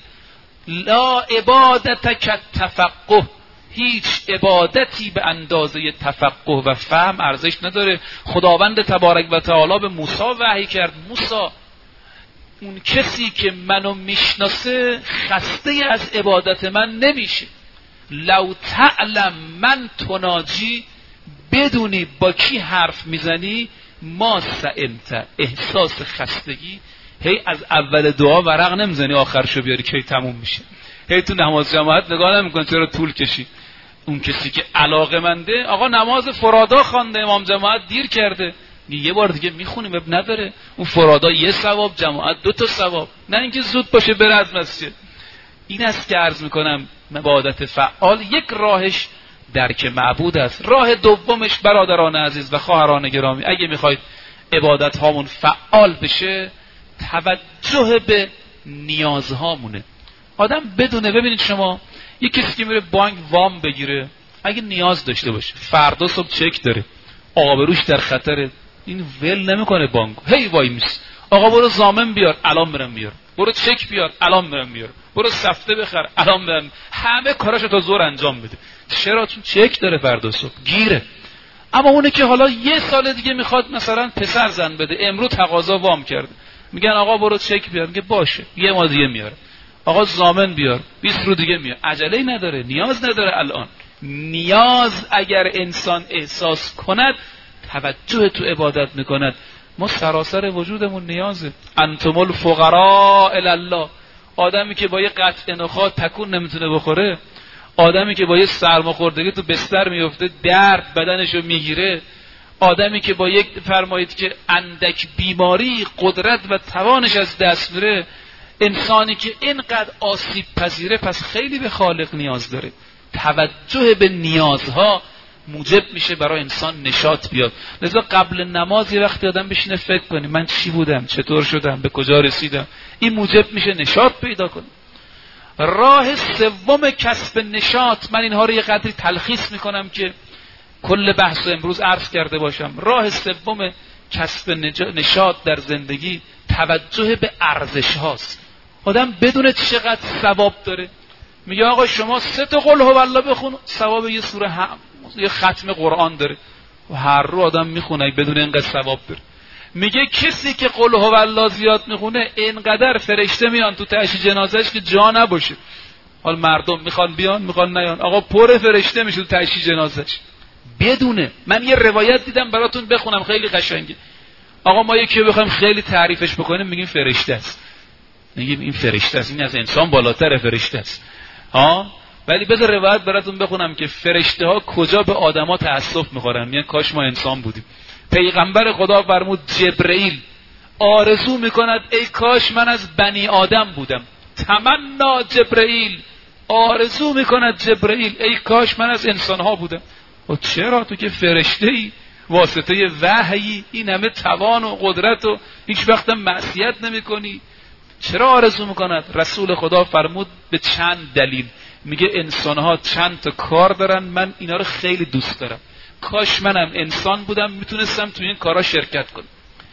لا عبادت کالتفقه، هیچ عبادتی به اندازه تفقه و فهم ارزش نداره. خداوند تبارک و تعالی به موسی وحی کرد موسی اون کسی که منو میشناسه خسته از عبادت من نمیشه. لو تعلم من تناجی، بدونی با کی حرف میزنی، ما سئمت، احساس خستگی. هی از اول دعا ورق نمیزنی آخرشو بیاری که تموم میشه. هی تو نماز جماعت نگاه نمیکنی چرا طول کشید. اون کسی که علاقه‌منده، آقا نماز فرادا خوانده امام جماعت دیر کرده، یه بار دیگه میخونیم اب نداره. اون فرادا یه ثواب، جماعت 2 ثواب، نه اینکه زود باشه بره از مسجد. این است که عرض میکنم عبادت فعال یک راهش درک معبود است. راه دومش برادران عزیز و خواهران گرامی، اگه میخواید عبادت هامون فعال بشه، توجه به نیازهامونه. آدم بدونه. ببینید شما یک کسی که میره بانک وام بگیره، اگه نیاز داشته باشه فردا صبح چک داره، آبروش در خطره، این ول نمیکنه بانکو، هی وای میس آقا برو ضامن بیار الان میرم میارم، برو چک بیار الان میرم میارم، برو سفته بخر الان میرم، همه کاراشو تا زور انجام بده. چرا؟ چون چک داره فردا صبح گیره. اما اونه که حالا یه سال دیگه میخواد مثلا پسر زن بده، امروز تقاضا وام کرده، میگن آقا برو چک بیار، میگه باشه یه ماه دیگه میاره. آقا ضامن بیار 20 رو دیگه میاد. عجله نداره، نیاز نداره. الان نیاز اگر انسان احساس کند، توجه تو عبادت میکند. ما سراسر وجودمون نیازه. انتم الفقراء الی الله. آدمی که با یه قطع نخاع تکون نمیتونه بخوره، آدمی که با یه سرماخوردگی تو بستر میفته درد بدنشو میگیره، آدمی که با یک فرمایید که اندک بیماری قدرت و توانش از دست میره، انسانی که اینقدر آسیب پذیره، پس خیلی به خالق نیاز داره. توجه به نیازها موجب میشه برای انسان نشاط بیاد. لذا قبل نماز یه وقتی آدم بشینه فکر کنه من چی بودم، چطور شدم، به کجا رسیدم. این موجب میشه نشاط پیدا کنه. راه سوم کسب نشاط، من اینها رو یه قدری تلخیص میکنم که کل بحث امروز عرض کرده باشم. راه سوم کسب نشاط در زندگی توجه به ارزش هاست. آدم بدونه چقدر ثواب داره. میگه آقا شما 3 قل هو الله بخون، ثواب یه سوره یه ختم قرآن داره و هر رو آدم میخونه بدون اینقدر ثواب داره. میگه کسی که قل هو الله زیاد میخونه اینقدر فرشته میان تو تشییع جنازهش که جا نباشه. حال مردم میخوان بیان میخوان نیان، آقا پر فرشته میشه تو تشییع جنازهش. بدونه. من یه روایت دیدم براتون بخونم خیلی قشنگه. آقا ما یکی بخوایم خیلی تعریفش بکنیم میگیم فرشته است، میگیم این فرشته است، این از انسان بالاتر فرشته است. ولی بذار روایت براتون بخونم که فرشته ها کجا به آدما تأسف میخورن، میگن کاش ما انسان بودیم. پیغمبر خدا فرمود جبرئیل آرزو میکند ای کاش من از بنی آدم بودم. تمنا جبرئیل، آرزو میکند جبرئیل ای کاش من از انسان ها بودم. و چرا؟ تو که فرشته ای، واسطه وحی، این همه توان و قدرت و هیچ وقت معصیت نمی کنی، چرا آرزو میکند؟ رسول خدا فرمود به چند دلیل. میگه انسانها چند تا کار دارن، من اینا رو خیلی دوست دارم، کاش منم انسان بودم میتونستم تو این کارا شرکت کنم.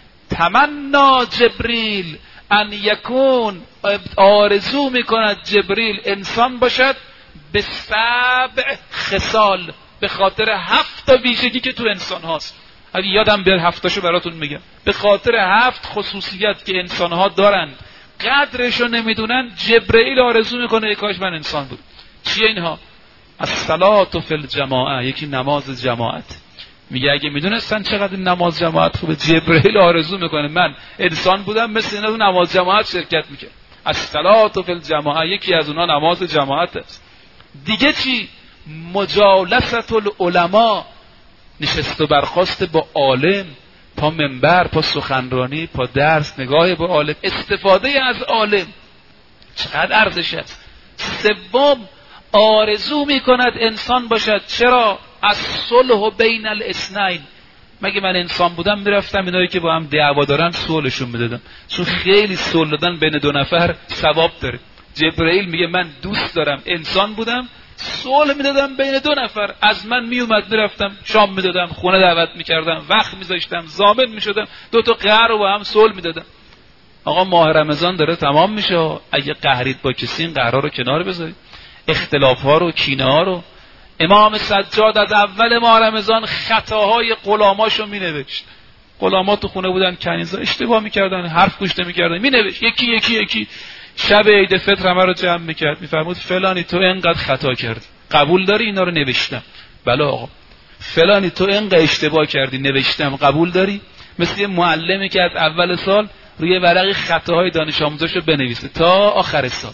تمنا جبریل ان یکون، آرزو میکند جبریل انسان باشد به 7 خصال، به خاطر 7 ویژگی که تو انسان هاست. اگه یادم بیاد 7 براتون میگم. به خاطر 7 خصوصیت که انسان ها دارند، قدرشو نمیدونن، جبرئیل آرزو میکنه ای کاش من انسان بود. چیه اینها؟ الصلاة فی الجماعه، یکی نماز جماعت. میگه اگه میدونستن چقدر نماز جماعت خوبه، جبرئیل آرزو میکنه من انسان بودم مثل اینا تو نماز جماعت شرکت میکنم. الصلاة فی الجماعه، یکی از اونها نماز جماعت است. دیگه چی؟ مجالست العلماء، نشست و برخاست با عالم، پا منبر، پا سخنرانی، پا درس، نگاه با عالم، استفاده از عالم، چقدر ارزش است. سوم آرزو میکند انسان باشد. چرا؟ از صلح بین الاثنین. مگه من انسان بودم میرفتم اینایی که با هم دعوا دارن صلحشون میدادم، چون خیلی صلح دادن بین 2 نفر ثواب داره. جبرئیل میگه من دوست دارم انسان بودم، صلح میدادم بین 2 نفر، از من میومد میرفتم شام میدادم، خونه دعوت میکردم، وقت میذاشتم، ضامن میشدم، 2 تا قهر رو با هم صلح میدادم. آقا ماه رمضان داره تمام میشه، اگه قهرید با کسی این قهرها رو کنار بذارید، اختلاف ها رو، کینه ها رو. امام سجاد از اول ماه رمضان خطاهای غلاماشو مینوشت. غلاما تو خونه بودن، کنیزا اشتباه میکردن، حرف گوش نمیکردن، مینوشت یکی. شب عید فطر همه رو جمع میکرد، میفرمود فلانی تو اینقدر خطا کردی، قبول داری اینا رو نوشتم؟ بله آقا. فلانی تو اینقدر اشتباه کردی، نوشتم، قبول داری؟ مثل یه معلمی که از اول سال روی ورق خطاهای دانش آموزاشو بنویسه تا آخر سال.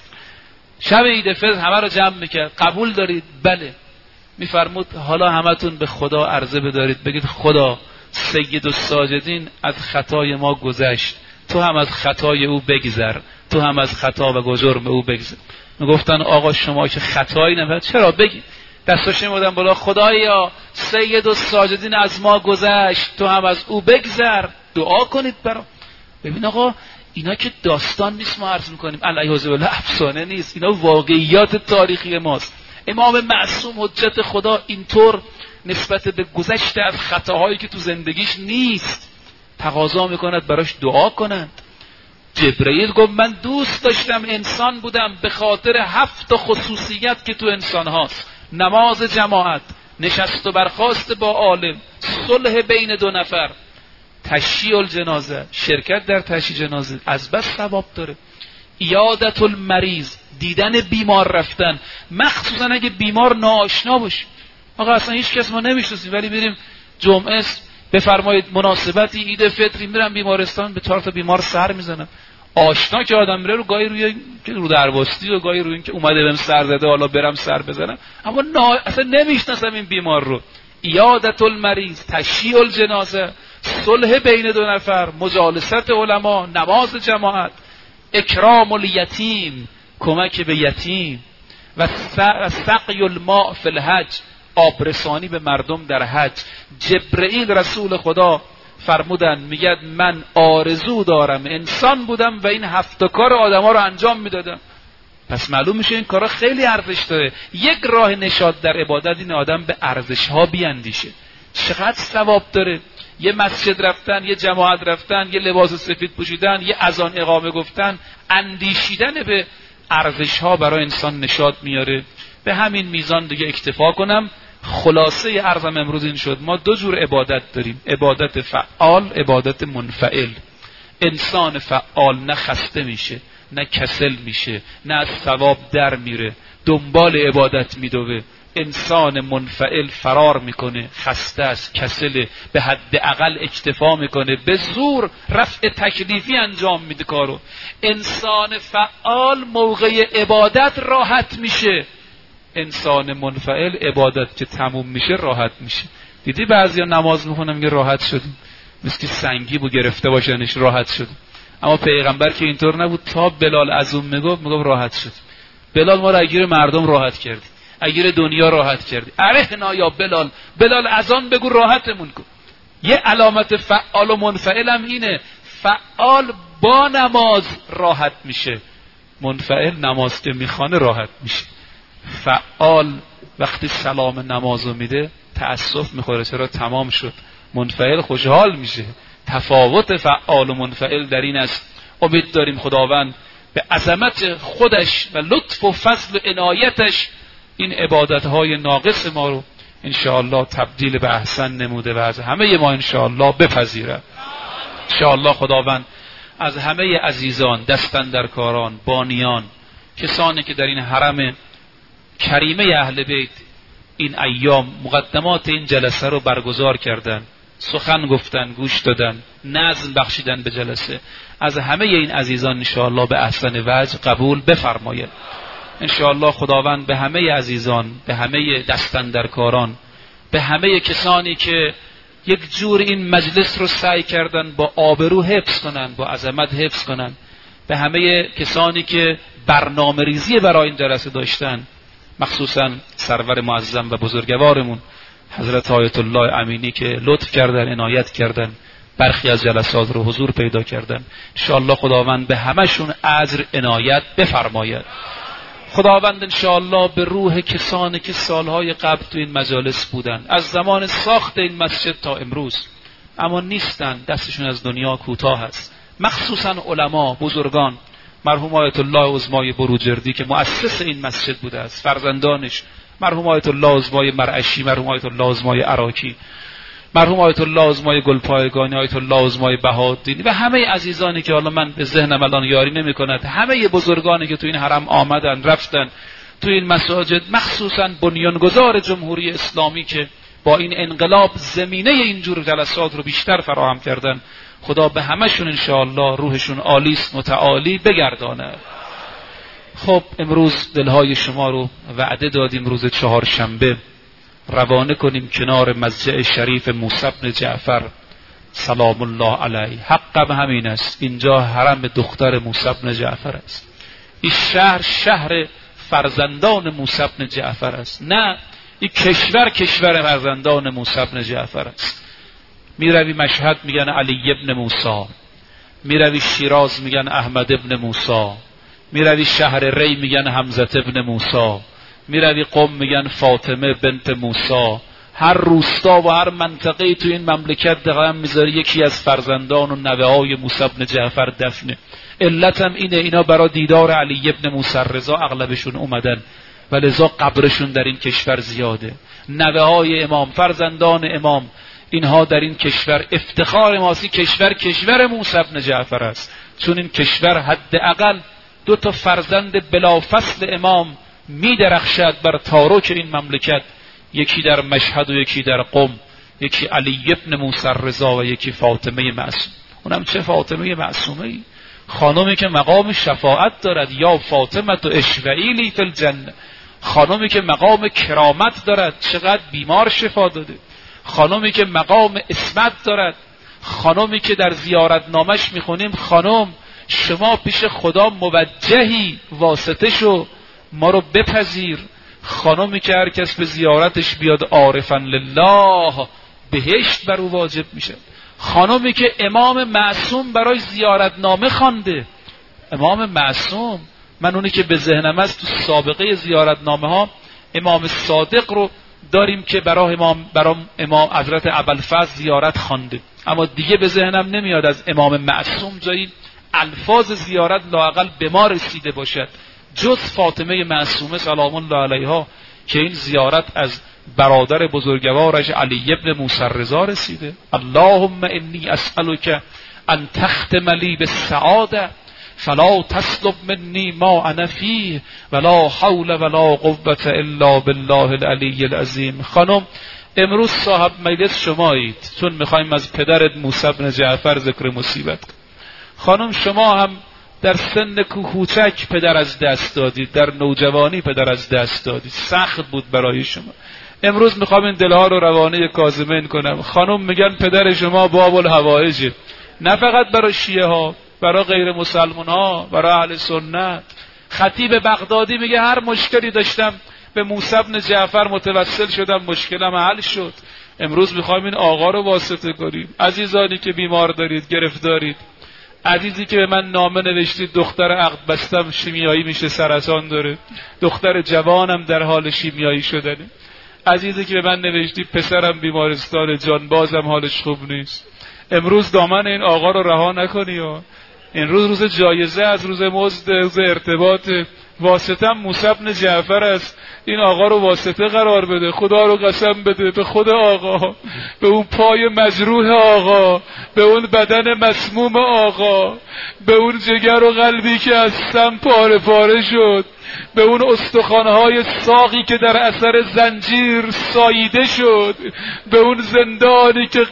شب عید فطر همه رو جمع میکرد، قبول دارید؟ بله. میفرمود حالا همتون به خدا عرضه بدارید، بگید خدا سید الساجدین از خطای ما گذشت، تو هم از خطای او بگذر، تو هم از خطا و جرم او بگذر. میگفتن آقا شما که خطایی نمی‌کنید، چرا؟ بگید. دستاش می‌بردن بالا، خدایا سید الساجدین از ما گذشت، تو هم از او بگذر، دعا کنید برام. ببین آقا اینا که داستان نیست ما عرض میکنیم، العیاذ بالله افسانه نیست، اینا واقعیات تاریخی ماست. امام معصوم حجت خدا اینطور نسبت به گذشته از خطاهایی که تو زندگیش نیست تقاضا میکند براش دعا کنند. جبرئیل گفت من دوست داشتم انسان بودم به خاطر 7 خصوصیت که تو انسان هاست: نماز جماعت، نشست و برخاست با عالم، صلح بین 2 نفر، تشییع الجنازه، شرکت در تشییع جنازه، از بس ثواب داره. عیادت المریض، دیدن بیمار رفتن، مخصوصا اگه بیمار ناآشنا باشه. آقا اصلا هیچ کس ما نمیشناسیم ولی بریم جمعه بفرمایید مناسبتی عید فطری میرم بیمارستان به 4 تا بیمار سر میزنم. آشنا که آدم میره رو گاهی رو درباستی و گاهی روی این که اومده بهم سر زده حالا برم سر بزنم، اما اصلا نمیشناسم این بیمار رو. عیادت المریض، تشییع الجنازه، صلح بین 2 نفر، مجالست علما، نماز جماعت، اکرام الیتیم، کمک به یتیم، و سقی الماء فی الحج، آبرسانی به مردم در حج. جبرئیل رسول خدا فرمودن میگه من آرزو دارم انسان بودم و این 7 کار آدما رو انجام میدادم. پس معلوم میشه این کارا خیلی ارزش داره. یک راه نشاط در عبادت این آدم به ارزش ها بیاندیشه. چقدر ثواب داره یه مسجد رفتن، یه جماعت رفتن، یه لباس سفید پوشیدن، یه اذان اقامه گفتن، اندیشیدن به ارزش ها برای انسان نشاط میاره. به همین میزان دیگه اکتفا کنم. خلاصه عرضم امروز این شد ما 2 جور عبادت داریم: عبادت فعال، عبادت منفعل. انسان فعال نه خسته میشه، نه کسل میشه، نه از ثواب در میره، دنبال عبادت میدوه. انسان منفعل فرار میکنه، خسته است، کسله، به حد اقل اکتفا میکنه، به زور رفع تکلیفی انجام میده کارو. انسان فعال موقع عبادت راحت میشه، انسان منفعل عبادت که تموم میشه راحت میشه. دیدی بعضیا نماز میخونن میگه راحت شدیم، مثل که سنگی بود گرفته باشنش راحت شدیم. اما پیغمبر که اینطور نبود. تا بلال از اون میگفت راحت شد. بلال ما رو اگیر مردم راحت کردی، اگیر دنیا راحت کردی. ارهنا یا بلال از آن بگو راحتمون کن. یه علامت فعال و منفعل هم اینه: فعال با نماز راحت میشه، منفعل نماز که میخوانه راحت میشه. فعال وقتی سلام نمازو میده تأسف میخوره چرا تمام شد، منفعل خوشحال میشه. تفاوت فعال و منفعل در این است. امید داریم خداوند به عظمت خودش و لطف و فضل و عنایتش این عبادتهای ناقص ما رو انشاءالله تبدیل به احسن نموده و از همه ما انشاءالله بپذیره. انشاءالله خداوند از همه عزیزان، دستاندرکاران، بانیان، کسانی که در این حرم کریمه اهل بیت این ایام مقدمات این جلسه رو برگزار کردن، سخن گفتن، گوش دادن، نظم بخشیدن به جلسه، از همه این عزیزان انشاءالله به احسن وجه قبول بفرماید. انشاءالله خداوند به همه عزیزان، به همه دستاندرکاران، به همه کسانی که یک جور این مجلس رو سعی کردن با آبرو حفظ کنن، با عظمت حفظ کنن، به همه کسانی که برنامه ریزی برای این جلسه داشتن، مخصوصا سرور معظم و بزرگوارمون حضرت آیت الله امینی که لطف کردن، عنایت کردن، برخی از جلسات رو حضور پیدا کردن. انشاءالله خداوند به همشون اجر عنایت بفرماید. خداوند انشاءالله به روح کسانی که سالهای قبل تو این مجالس بودن، از زمان ساخت این مسجد تا امروز، اما نیستن، دستشون از دنیا کوتاه است، مخصوصا علما، بزرگان، مرحوم آیت الله عظمای بروجردی که مؤسس این مسجد بوده است، فرزندانش مرحوم آیت الله عظمای مرعشی، مرحوم آیت الله عظمای عراقی، مرحوم آیت الله عظمای گلپایگانی، آیت الله عظمای بهاءالدین و همه عزیزانی که حالا من به ذهنم الان یاری نمی‌کند، همه بزرگانی که تو این حرم آمدن رفتن تو این مساجد، مخصوصا بنیانگذار جمهوری اسلامی که با این انقلاب زمینه اینجور جلسات رو بیشتر فراهم کردن، خدا به همشون انشاءالله روحشون عالیست متعالی بگردانه. خب امروز دلهای شما رو وعده دادیم روز چهارشنبه روانه کنیم کنار مسجد شریف موسی بن جعفر سلام الله علیه. حقم همین است، اینجا حرم دختر موسی بن جعفر است، این شهر فرزندان موسی بن جعفر است، نه این کشور فرزندان موسی بن جعفر است. میروی مشهد میگن علی ابن موسی، میروی شیراز میگن احمد ابن موسی، میروی شهر ری میگن حمزه ابن موسی، میروی قم میگن فاطمه بنت موسی. هر روستا و هر منطقه تو این مملکت دقیقا میذاری یکی از فرزندان و نوه های موسی بن جعفر دفنه. علتم اینه، اینا برای دیدار علی ابن موسی رضا اغلبشون اومدن و لذا قبرشون در این کشور زیاده. نوه های امام، فرزندان امام، اینها در این کشور افتخار ماست. کشور موسی بن جعفر است، چون این کشور حداقل 2 فرزند بلافصل امام می درخشد بر تارک این مملکت، یکی در مشهد و یکی در قم، یکی علی ابن موسی رضا و یکی فاطمه معصوم. اونم چه فاطمه معصومه ای، خانمی که مقام شفاعت دارد، یا فاطمه تو اشفعیلی فی الجنه، خانمی که مقام کرامت دارد، چقدر بیمار شفا داده، خانمی که مقام عصمت دارد، خانمی که در زیارتنامش میخونیم خانم شما پیش خدا موجهی، واسطه شو ما رو بپذیر، خانمی که هر کس به زیارتش بیاد عارفا لله بهشت بر او واجب میشه، خانمی که امام معصوم برای زیارتنامه خوانده. امام معصوم، من اونی که به ذهنم است تو سابقه زیارتنامه ها امام صادق رو داریم که برای امام حضرت ابوالفضل زیارت خوانده، اما دیگه به ذهنم نمیاد از امام معصوم جایی الفاظ زیارت لااقل به ما رسیده باشد جز فاطمه معصومه سلام الله علیها که این زیارت از برادر بزرگوارش علی ابن موسی رضا رسیده. اللهم انی اسألک ان تختم لی بالسعاده فلا تسلب منی ما انا فیه ولا حول ولا قوة الا بالله العلی العظیم. خانم امروز صاحب مجلس شمایید، چون میخوایم از پدرت موسی بن جعفر ذکر مصیبت کنیم. خانم شما هم در سن کوچک پدر از دست دادید، در نوجوانی پدر از دست دادید، سخت بود برای شما. امروز میخوام این دلها رو روانه کاظمین کنم. خانم میگن پدر شما باب الحوائجه، نه فقط برای شیعه ها، برای غیر مسلمان ها، برای اهل سنت. خطیب بغدادی میگه هر مشکلی داشتم به موسی بن جعفر متوسل شدم، مشکلم حل شد. امروز میخوایم این آقا رو واسطه کنیم. عزیزانی که بیمار دارید، گرفتارید، عزیزی که به من نامه نوشتید دختر عقد بستم شیمیایی میشه، سرطان داره، دختر جوانم در حال شیمیایی شدنه، عزیزی که به من نوشتید پسرم بیمارستان جانبازم حالش خوب نیست. امروز دامن این آقا رو رها نکنی ها. این روز جایزه از روز مزد، روز ارتباط. واسطه موسی بن جعفر است، این آقا رو واسطه قرار بده. خدا رو قسم بده به خود آقا، به اون پای مجروح آقا، به اون بدن مسموم آقا، به اون جگر و قلبی که از سم پاره پاره شد، به اون استخوانهای ساقی که در اثر زنجیر ساییده شد، به اون زندانی که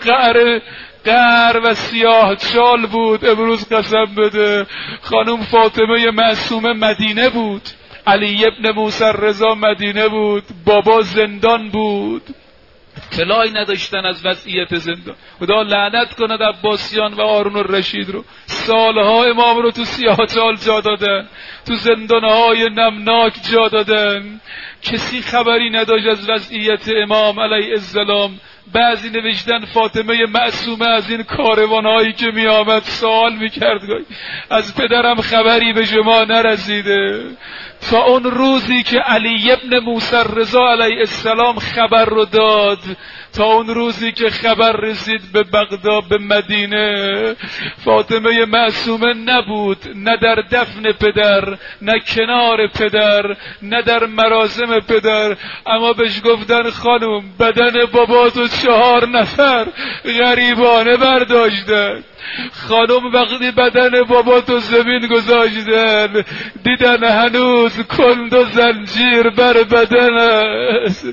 قهر و سیاه چال بود. امروز قسم بده خانم فاطمه معصومه مدینه بود، علی ابن موسی رضا مدینه بود، بابا زندان بود، اطلاعی نداشتن از وضعیت زندان. خدا لعنت کند عباسیان و هارون الرشید رو، سالها امام رو تو سیاه چال جا دادن، تو زندانهای نمناک جا دادن. کسی خبری نداشت از وضعیت امام علیه السلام بعضی نوشتن فاطمه معصومه از این کاروانهایی که می آمد سوال می کرد از پدرم خبری به شما نرسیده؟ تا اون روزی که علی ابن موسی رضا علیه السلام خبر رو داد، تا اون روزی که خبر رسید به بغداد، به مدینه، فاطمه معصومه نبود، نه در دفن پدر، نه کنار پدر، نه در مراسم پدر. اما بهش گفتن خانم بدن باباتو 4 نفر غریبانه برداشتن. خانم وقتی بدن باباتو زمین گذاشتن دیدن هنوز کند و زنجیر بر بدن است.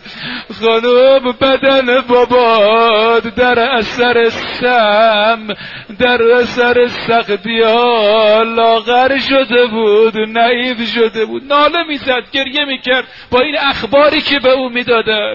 خانم بدن بابات در اثر سم، در اثر سختی ها لاغر شده بود، نحیف شده بود. ناله میزد، گریه میکرد با این اخباری که به او میدادن.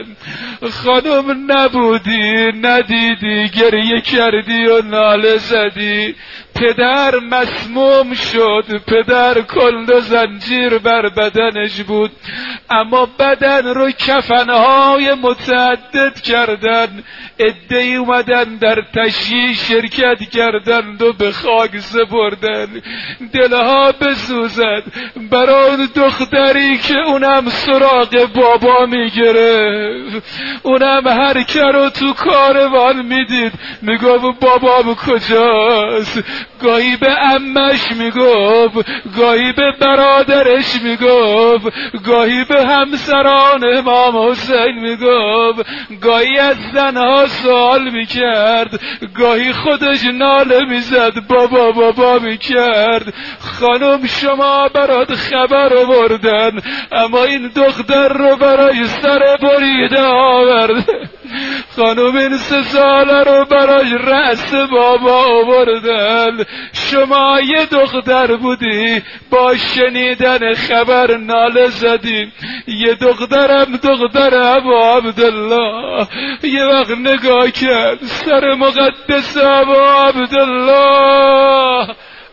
خانم نبودی، ندیدی، گریه کردی و ناله زدی. پدر مسموم شد، پدر کند و زنجیر بر بدنش بود، اما بدن رو کفنهای متعدد کردن. عده‌ای اومدن در تشییع شرکت کردند و به خاک سپردن. دلها بسوزد برای اون دختری که اونم سراغ بابا میگرفت، اونم هر که رو تو کاروان میدید میگفت بابام کجاست. گاهی به عمش میگفت، گاهی به برادرش میگفت، گاهی به همسران امام حسین میگفت، گاهی از زنها سوال میکرد، گاهی خودش ناله میزد، بابا بابا میکرد. خانم شما برات خبر آوردن، اما این دختر رو برای سر بریده آورده. خانم این 3 ساله رو برای رأس بابا آوردن. شما یه دختر بودی با شنیدن خبر ناله زدی. یه دخترم دختر ابا عبدالله یه وقت نگاه کرد سر مقدس ابا عبدالله،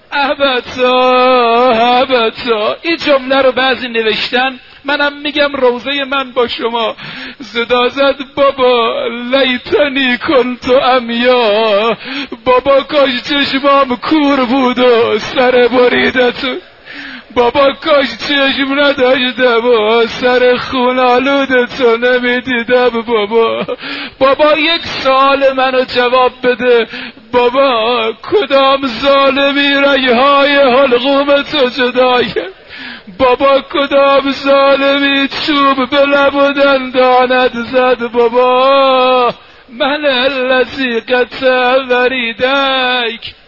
ابتا. این جمله رو بعضی نوشتن، منم میگم روزه من با شما. صدا زد بابا لیتنی کنت امیا، بابا کاش چشمام کور بود و سر بریدتون. بابا کاش چشم نداشتم و سر خون آلودتو نمیدیدم. بابا 1 سال منو جواب بده، بابا کدام ظالمی ریهای حلقوم تو جدا کرد؟ بابا کدام ظالمی چوب به لب و دندانت زد؟ بابا من الذی قطع وریدک